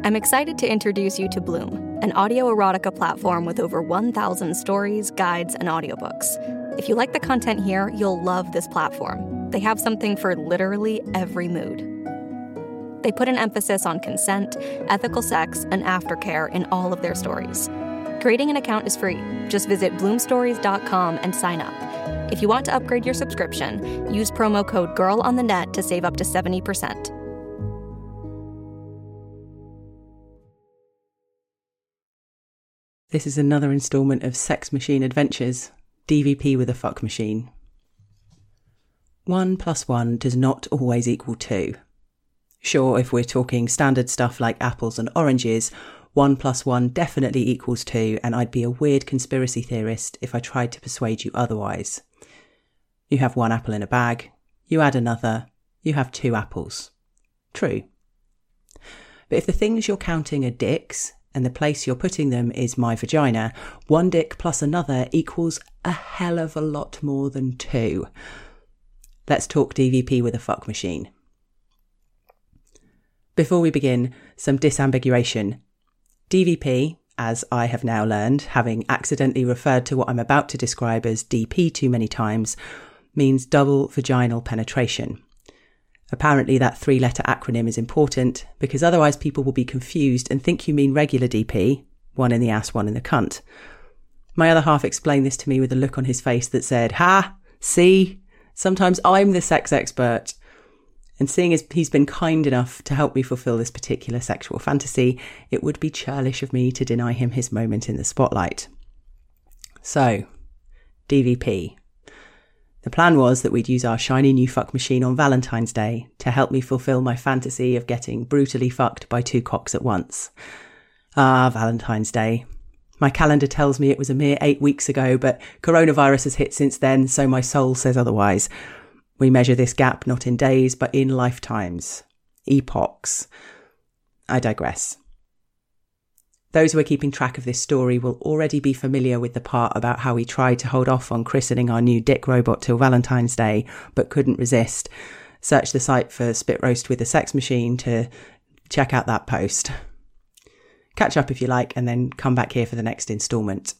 I'm excited to introduce you to Bloom, an audio erotica platform with over 1,000 stories, guides, and audiobooks. If you like the content here, you'll love this platform. They have something for literally every mood. They put an emphasis on consent, ethical sex, and aftercare in all of their stories. Creating an account is free. Just visit bloomstories.com and sign up. If you want to upgrade your subscription, use promo code GIRLONTHENET to save up to 70%. This is another instalment of Sex Machine Adventures, DVP with a fuck machine. 1 + 1 does not always equal 2. Sure, if we're talking standard stuff like apples and oranges, 1 + 1 definitely equals 2, and I'd be a weird conspiracy theorist if I tried to persuade you otherwise. You have 1 apple in a bag, you add another, you have 2 apples. True. But if the things you're counting are dicks, and the place you're putting them is my vagina, 1 dick plus another equals a hell of a lot more than 2. Let's talk DVP with a fuck machine. Before we begin, some disambiguation. DVP, as I have now learned, having accidentally referred to what I'm about to describe as DP too many times, means double vaginal penetration. Apparently that 3-letter acronym is important because otherwise people will be confused and think you mean regular DP, 1 in the ass, 1 in the cunt. My other half explained this to me with a look on his face that said, "Ha, see, sometimes I'm the sex expert." And seeing as he's been kind enough to help me fulfill this particular sexual fantasy, it would be churlish of me to deny him his moment in the spotlight. So, DVP. The plan was that we'd use our shiny new fuck machine on Valentine's Day to help me fulfill my fantasy of getting brutally fucked by 2 cocks at once. Ah, Valentine's Day. My calendar tells me it was a mere 8 weeks ago, but coronavirus has hit since then, so my soul says otherwise. We measure this gap not in days, but in lifetimes. Epochs. I digress. Those who are keeping track of this story will already be familiar with the part about how we tried to hold off on christening our new dick robot till Valentine's Day, but couldn't resist. Search the site for Spit Roast with a Sex Machine to check out that post. Catch up if you like, and then come back here for the next instalment.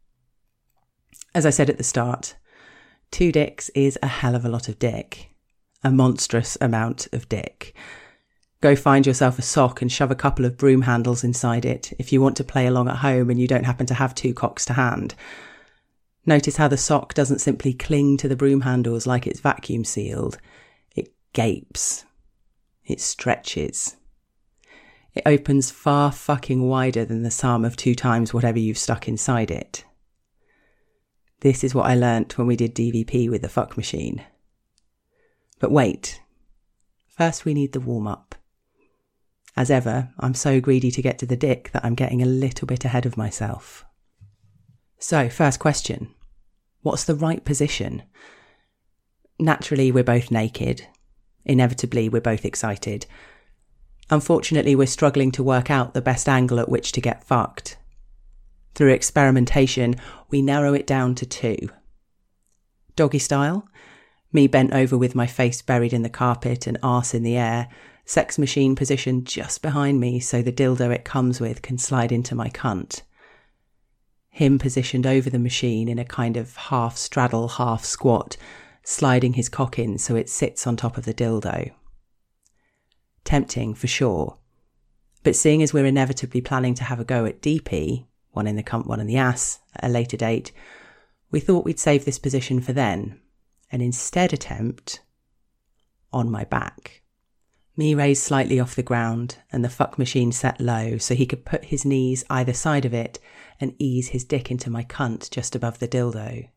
As I said at the start, 2 dicks is a hell of a lot of dick. A monstrous amount of dick. Go find yourself a sock and shove a couple of broom handles inside it if you want to play along at home and you don't happen to have 2 cocks to hand. Notice how the sock doesn't simply cling to the broom handles like it's vacuum sealed. It gapes. It stretches. It opens far fucking wider than the sum of 2 times whatever you've stuck inside it. This is what I learnt when we did DVP with the fuck machine. But wait. First we need the warm-up. As ever, I'm so greedy to get to the dick that I'm getting a little bit ahead of myself. So, first question. What's the right position? Naturally, we're both naked. Inevitably, we're both excited. Unfortunately, we're struggling to work out the best angle at which to get fucked. Through experimentation, we narrow it down to 2. Doggy style, me bent over with my face buried in the carpet and arse in the air, Sex Machine positioned just behind me so the dildo it comes with can slide into my cunt. Him positioned over the machine in a kind of half straddle, half squat, sliding his cock in so it sits on top of the dildo. Tempting for sure, but seeing as we're inevitably planning to have a go at DP, 1 in the cunt, 1 in the ass, at a later date, we thought we'd save this position for then, and instead attempt on my back. Me raised slightly off the ground and the fuck machine set low so he could put his knees either side of it and ease his dick into my cunt just above the dildo.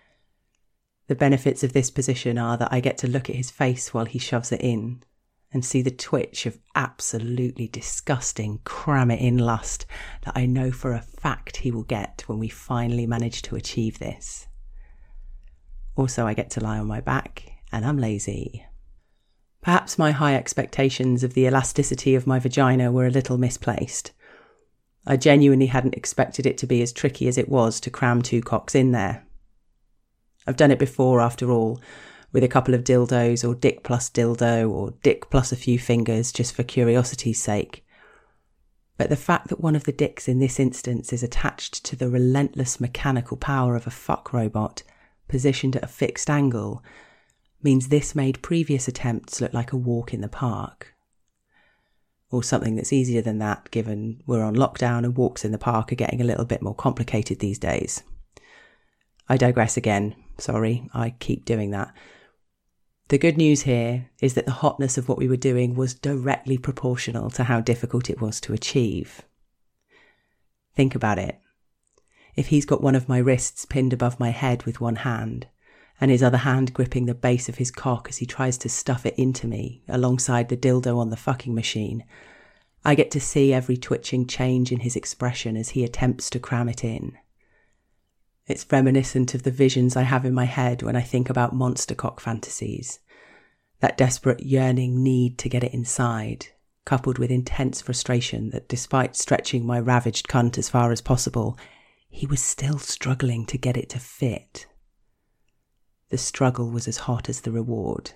The benefits of this position are that I get to look at his face while he shoves it in and see the twitch of absolutely disgusting cram-it-in lust that I know for a fact he will get when we finally manage to achieve this. Also, I get to lie on my back and I'm lazy. Perhaps my high expectations of the elasticity of my vagina were a little misplaced. I genuinely hadn't expected it to be as tricky as it was to cram 2 cocks in there. I've done it before, after all, with a couple of dildos or dick plus dildo or dick plus a few fingers just for curiosity's sake. But the fact that one of the dicks in this instance is attached to the relentless mechanical power of a fuck robot, positioned at a fixed angle, means this made previous attempts look like a walk in the park. Or something that's easier than that, given we're on lockdown and walks in the park are getting a little bit more complicated these days. I digress again. Sorry, I keep doing that. The good news here is that the hotness of what we were doing was directly proportional to how difficult it was to achieve. Think about it. If he's got one of my wrists pinned above my head with one hand, and his other hand gripping the base of his cock as he tries to stuff it into me, alongside the dildo on the fucking machine, I get to see every twitching change in his expression as he attempts to cram it in. It's reminiscent of the visions I have in my head when I think about monster cock fantasies. That desperate yearning need to get it inside, coupled with intense frustration that despite stretching my ravaged cunt as far as possible, he was still struggling to get it to fit. The struggle was as hot as the reward.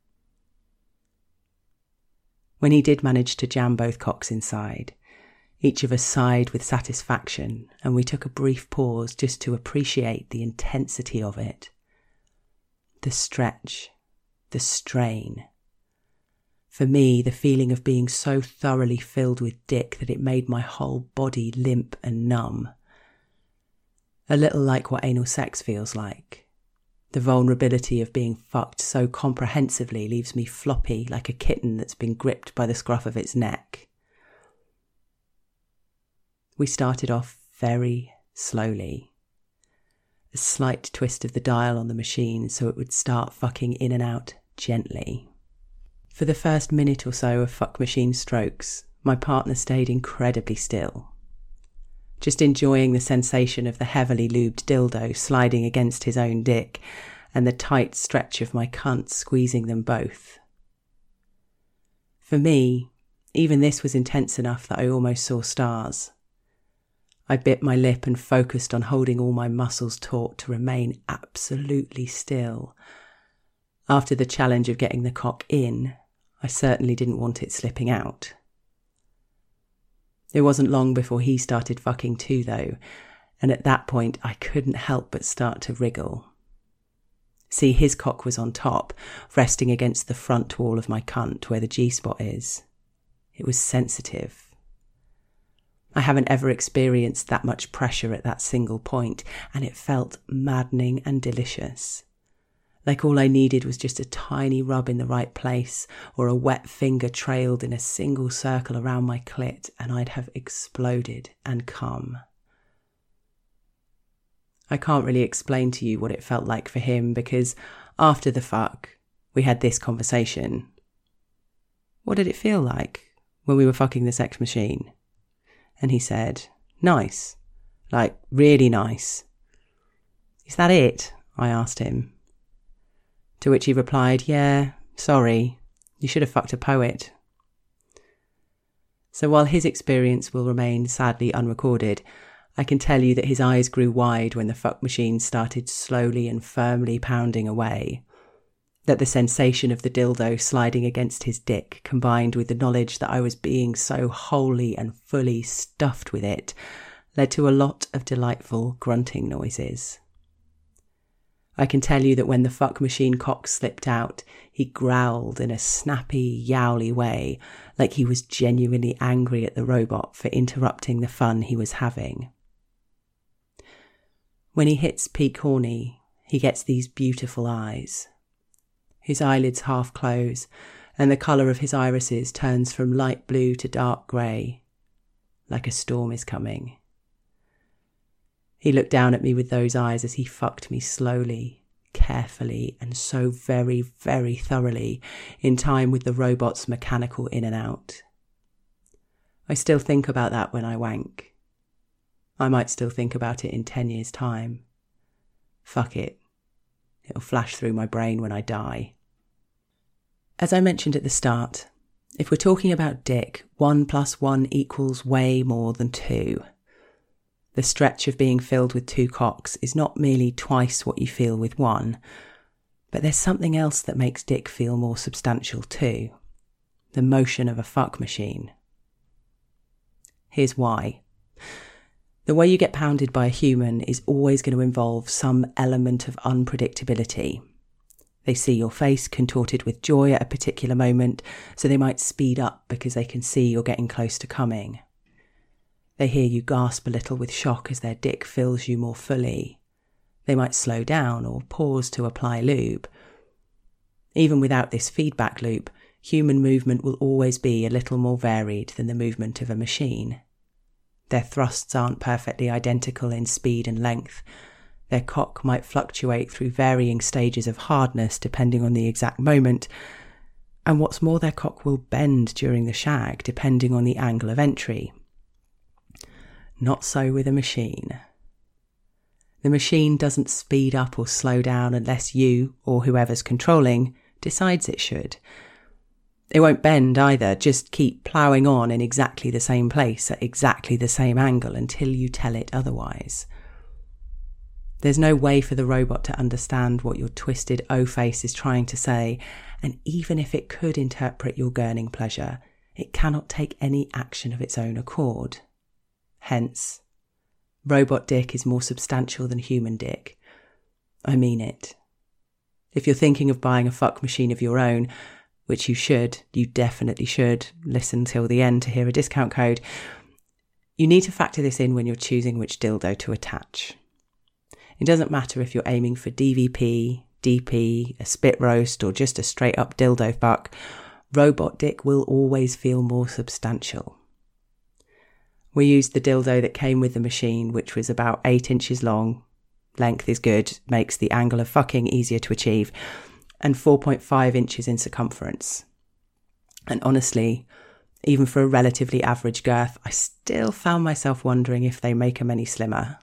When he did manage to jam both cocks inside, each of us sighed with satisfaction, and we took a brief pause just to appreciate the intensity of it. The stretch, the strain. For me, the feeling of being so thoroughly filled with dick that it made my whole body limp and numb. A little like what anal sex feels like. The vulnerability of being fucked so comprehensively leaves me floppy like a kitten that's been gripped by the scruff of its neck. We started off very slowly. A slight twist of the dial on the machine so it would start fucking in and out gently. For the first minute or so of fuck machine strokes, my partner stayed incredibly still, just enjoying the sensation of the heavily lubed dildo sliding against his own dick and the tight stretch of my cunt squeezing them both. For me, even this was intense enough that I almost saw stars. I bit my lip and focused on holding all my muscles taut to remain absolutely still. After the challenge of getting the cock in, I certainly didn't want it slipping out. It wasn't long before he started fucking too, though, and at that point I couldn't help but start to wriggle. See, his cock was on top, resting against the front wall of my cunt where the G-spot is. It was sensitive. I haven't ever experienced that much pressure at that single point, and it felt maddening and delicious. Like all I needed was just a tiny rub in the right place, or a wet finger trailed in a single circle around my clit, and I'd have exploded and come. I can't really explain to you what it felt like for him, because after the fuck, we had this conversation. What did it feel like when we were fucking the sex machine? And he said, nice. Like, really nice. Is that it? I asked him. To which he replied, yeah, sorry, you should have fucked a poet. So while his experience will remain sadly unrecorded, I can tell you that his eyes grew wide when the fuck machine started slowly and firmly pounding away. That the sensation of the dildo sliding against his dick, combined with the knowledge that I was being so wholly and fully stuffed with it, led to a lot of delightful grunting noises. I can tell you that when the fuck machine cock slipped out, he growled in a snappy, yowly way, like he was genuinely angry at the robot for interrupting the fun he was having. When he hits peak horny, he gets these beautiful eyes. His eyelids half close, and the colour of his irises turns from light blue to dark grey, like a storm is coming. He looked down at me with those eyes as he fucked me slowly, carefully, and so very, very thoroughly, in time with the robot's mechanical in and out. I still think about that when I wank. I might still think about it in 10 years' time. Fuck it. It'll flash through my brain when I die. As I mentioned at the start, if we're talking about dick, 1 + 1 = way more than 2. The stretch of being filled with 2 cocks is not merely twice what you feel with 1, but there's something else that makes dick feel more substantial too. The motion of a fuck machine. Here's why. The way you get pounded by a human is always going to involve some element of unpredictability. They see your face contorted with joy at a particular moment, so they might speed up because they can see you're getting close to coming. They hear you gasp a little with shock as their dick fills you more fully. They might slow down or pause to apply lube. Even without this feedback loop, human movement will always be a little more varied than the movement of a machine. Their thrusts aren't perfectly identical in speed and length. Their cock might fluctuate through varying stages of hardness depending on the exact moment, and what's more, their cock will bend during the shag depending on the angle of entry. Not so with a machine. The machine doesn't speed up or slow down unless you, or whoever's controlling, decides it should. It won't bend either, just keep ploughing on in exactly the same place at exactly the same angle until you tell it otherwise. There's no way for the robot to understand what your twisted O-face is trying to say, and even if it could interpret your gurning pleasure, it cannot take any action of its own accord. Hence, robot dick is more substantial than human dick. I mean it. If you're thinking of buying a fuck machine of your own, which you definitely should, listen till the end to hear a discount code, you need to factor this in when you're choosing which dildo to attach. It doesn't matter if you're aiming for DVP, DP, a spit roast, or just a straight up dildo fuck, robot dick will always feel more substantial. We used the dildo that came with the machine, which was about 8 inches long. Length is good, makes the angle of fucking easier to achieve, and 4.5 inches in circumference. And honestly, even for a relatively average girth, I still found myself wondering if they make them any slimmer.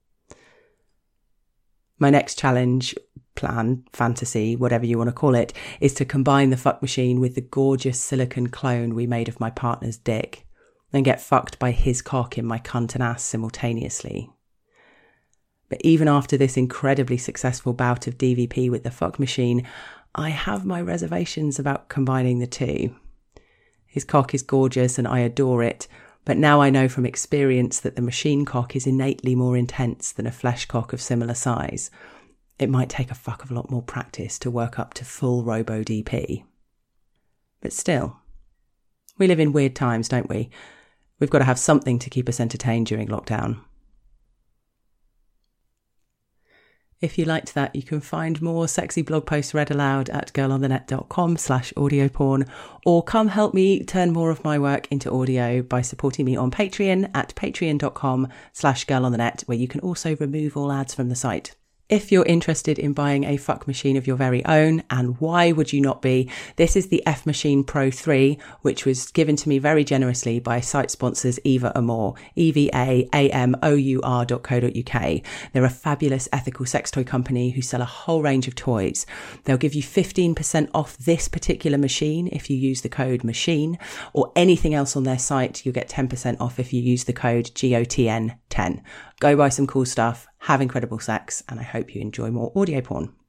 My next challenge, plan, fantasy, whatever you want to call it, is to combine the fuck machine with the gorgeous silicone clone we made of my partner's dick, and get fucked by his cock in my cunt and ass simultaneously. But even after this incredibly successful bout of DVP with the fuck machine, I have my reservations about combining the two. His cock is gorgeous and I adore it, but now I know from experience that the machine cock is innately more intense than a flesh cock of similar size. It might take a fuck of a lot more practice to work up to full Robo DP. But still, we live in weird times, don't we? We've got to have something to keep us entertained during lockdown. If you liked that, you can find more sexy blog posts read aloud at girlonthenet.com/audioporn, or come help me turn more of my work into audio by supporting me on Patreon at patreon.com/girlonthenet, where you can also remove all ads from the site. If you're interested in buying a fuck machine of your very own, and why would you not be, this is the F Machine Pro 3, which was given to me very generously by site sponsors Eva Amour, EVAAMOUR.co.uk. They're a fabulous ethical sex toy company who sell a whole range of toys. They'll give you 15% off this particular machine if you use the code MACHINE, or anything else on their site. You'll get 10% off if you use the code GOTN10. Go buy some cool stuff, have incredible sex, and I hope you enjoy more audio porn.